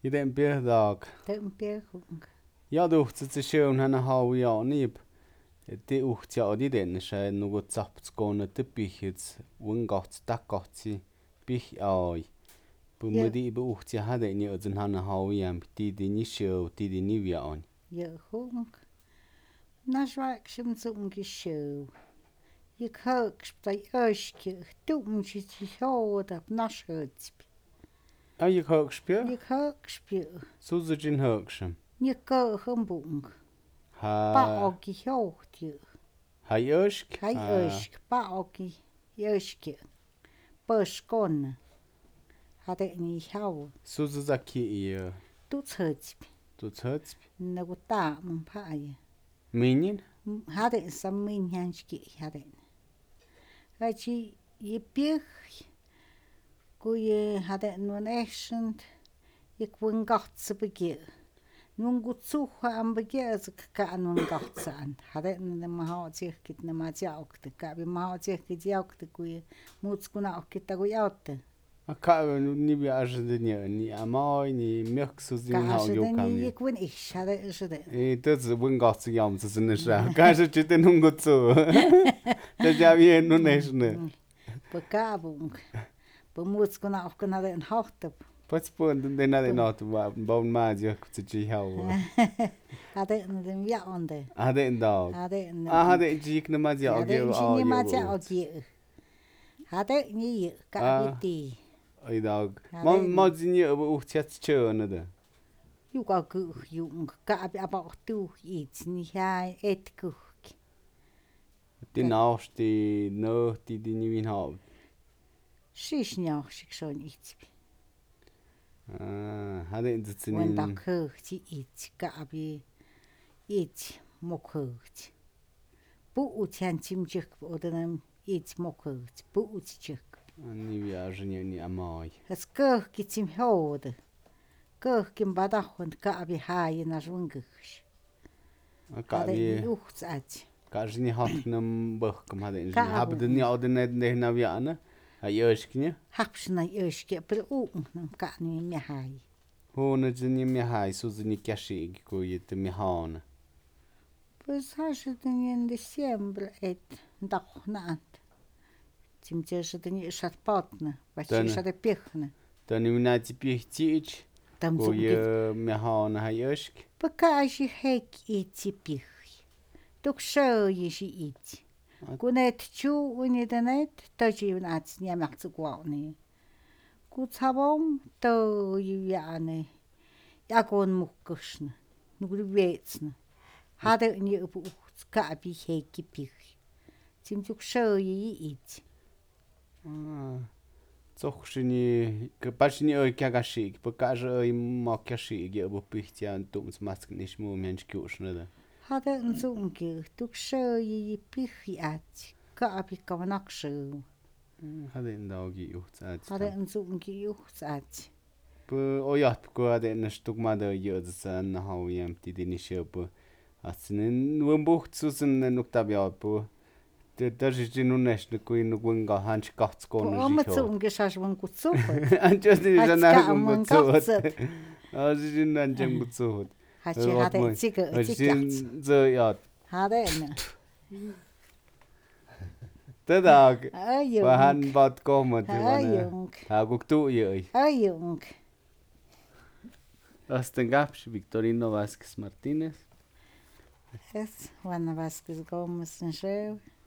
Jeden dag. Den Bierhung. Ja, du hast es schön, eine halbe Jahr nicht. Die ucht ja auch die denn, scheint nur gut zapfzgone, die Bich jetzt, wungats, dagatsi, Bich ai. Ja. Bumudi beucht ja hat nie als ein eine halbe Jahr, die nicht schön, die nie wie an. Ja, Hung. Na schweigst so ungeschön. Ich höchst bei euch, dumm sie sich oder naschhört. Ah, je hoogspeel? Ich höchst, Zo zit je in hoogste. ich gehe Bung. Ha, Baogi hocht je. ha jusk? Hij euch, baogi, euch. Böschgon. Hat nicht hau. Zo zit ik hier. Tut's hört. Du zet. Na gut da, mein Pai. Minin? Hat sam min hanski hat. Hat je Bier. Goeie hat nur nächstend. Ich wun gatze begehr. Nun gut suche am begehr, so kann nun gatze an. Hat ne ma hat sich git ne ma jaukte. Ka bi ma hat sich git jaukte goeie. Muts kuna auch git da goeie. Ka ni bi as de ni amai ni mirk so zin hau jo kam ni. Ik win ich, had is het. Dat is wun gatze jam ze zin scha. Ka je dit nun gut zo. Dat ja wie nun nächste. Begabung. Bemuts kuna auch kuna den Haucht. Pas pun den na den not bauen ma je zu ji hau. Had in dem ja onde. Had in dag. Had in. Ah, had in ji kna ma je al ge al. Ni ma ja al. Had ni ka biti. I dag. Ma zin je op het tjøne det. Jo ga gu jung ka aber auch du jetzt nicht ja et gu. Die naast die no die nie wien hab. Sis njach sich schon iets. Had in het zin. Wenn da kocht iets ka abi iets mokocht. Bu utjantimjik oder nem iets mokocht. Bu utjik. Nie wie as nie amai. Es koch git im hode. Koch kim badach und ka abi haie na zwungig. Ka wie uchts at. ka nie hat nem bach kom had in. Hab de nie al de net na wie an. Ha jeusknie. Habs na jeuske per nem ka nie me haie. Hone zin nie me hai so zin nie kashig ko yet me han. Pues has het in december et dag na. Тим же это не шатпатно, почти что это пехно. Да не на тебе птич. Там зубы. Механ хаешк. Пока же хек эти пих. Тук шо еши ити. Гунет чу униденет, тоже у нас не мягко главное. Куцавом то юяны. Jak on мукшна. Ну гребецна. Хада не обух, капи хеки пих. Тим тук шо ити. Toch nie, patrz nie oj kagashik, pokaże oj ma kashik, ja bo pichtian tums mask nicht mu mensch kuschnede. Had een zonke, tuk zo je pichiat, kapi kavanak zo. Had een dag jucht. Had een zonke jucht. Bu o ja, ko had een stuk maar de juts en hou je die niet op. Als een een boek tussen nog tabia op. Dat is nu net kuin winga hanch kats kon. Om het zonke sas van goed zo. En just is een naar goed zo. Als is een aan jem goed zo. Had je had een zieke, zo ja. Had een. De dag. We gaan wat komen. Ha goed toe je. Jong. Als ten gaps Victorino Vázquez Martínez. Es Juana Vázquez Gómez en Scheu.